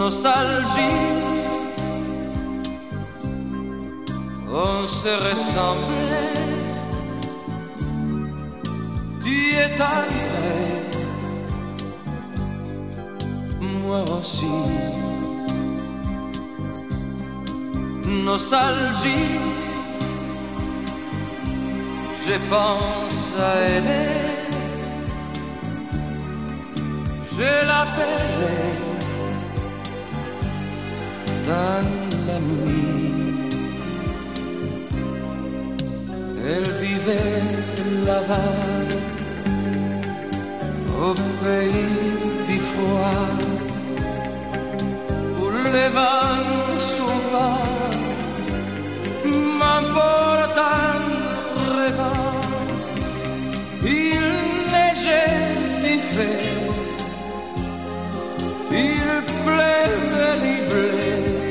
nostalgie. On se ressemblait, tu es entré, moi aussi. Nostalgie, je pense à elle, je l'appelais dans la nuit. Elle vivait là-bas, au pays du froid, où les vents sauvages m'emportent en rêvant. Il neigeait l'hiver, il pleuvait du blé.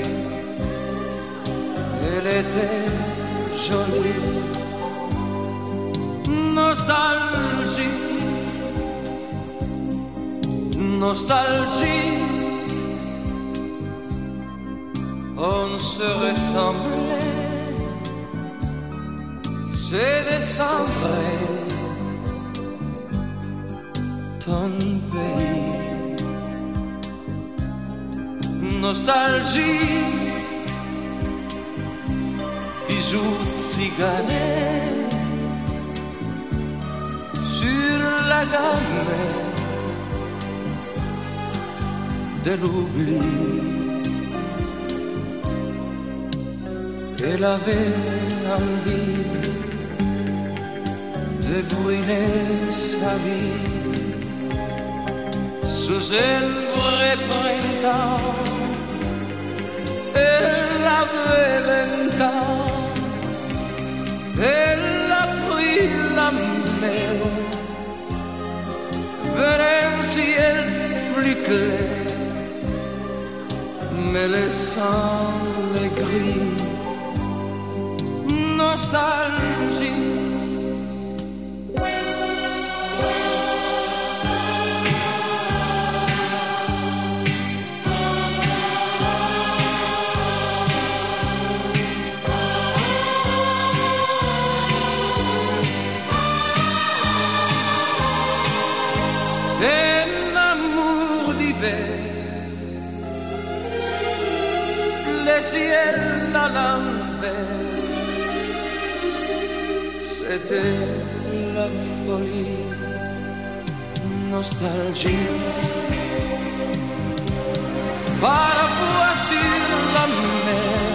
Elle était jolie. Nostalgie, nostalgie, on se ressemblait, c'est décembre, ton pays. Nostalgie, bisous tziganais sur la gamme de l'oubli. Elle avait envie de brûler sa vie sous un vrai printemps. Elle avait 20 ans, elle a pris la mer vers un ciel plus clair, mais laissant les gris. Nostalgie, un amour d'hiver, le ciel à l'envers. C'était la folie, nostalgie. Parfois sur la mer,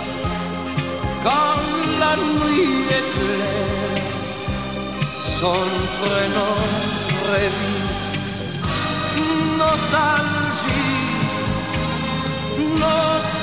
quand la nuit est claire, son prénom revit. Nostalgie, nostalgie.